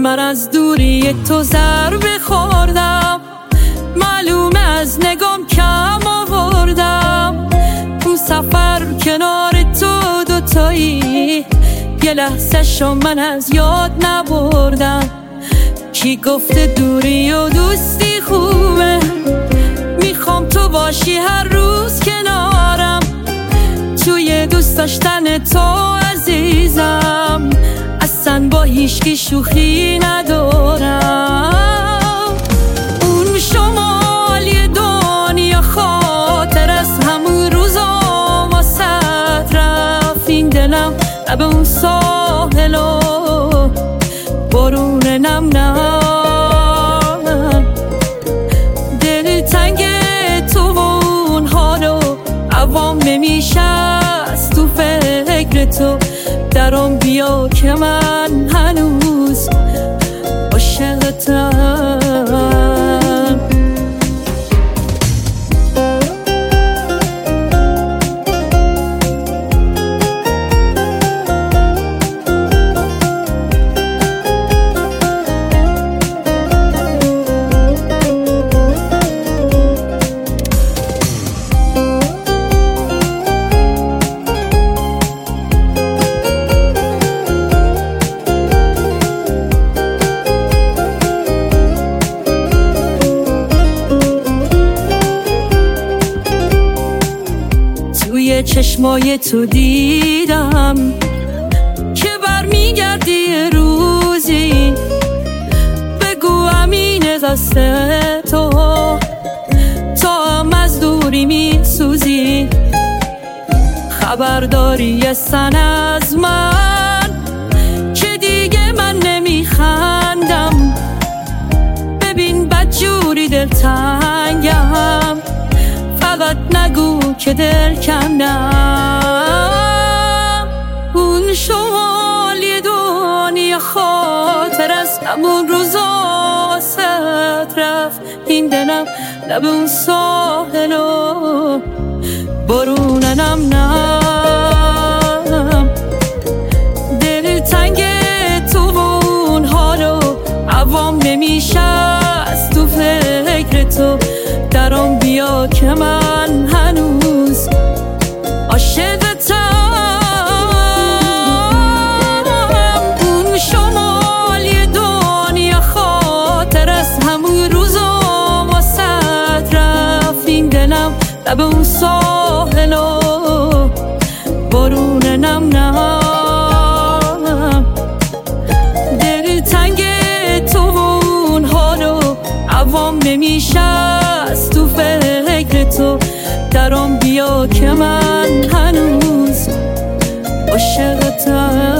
من از دوری تو ضربه خوردم، معلومه از نگام کم آوردم. اون سفر کنار تو دوتایی، یه لحظه شو من از یاد نبردم. کی گفته دوری و دوستی خوبه؟ میخوام تو باشی هر روز کنارم، توی دوست داشتن تو عزیزم. اصلا با هیچکی شوخی ندارم. اون شمالی دنیا خاطر از همون روزا واسه رفت. این دلم لب اون ساحل و بارون نم نم، دل تنگ تو و اون حالو عوام نمیشه از تو فکر تو. درام بیا که من هنوز عاشقتم. توی چشمای تو دیدم که برمیگردی روزی. بگو امین دست تو تا هم از دوری میسوزی. خبرداری اصلا از من که دیگه من نمیخندم. ببین بدجوری دلتنگم، فقط نگو که دل کندم. اون شمالی دنیا خاطر از همون روزا ست رفت. این دلم لب اون ساحل و بارون نم نم، دل تنگ تو و اون حالو عوام نمیشه از تو فکر تو. درام بیا که من هنوز عاشقتم. اون شمالی دنیا خاطر از همون روزا واسه رفت. این دلم لب اون ساحل و بارون نم نم، دل تنگ تو و اون حالو عوام نمیشه از تو فکر تو. درام بیا که من هنوز عاشقتم.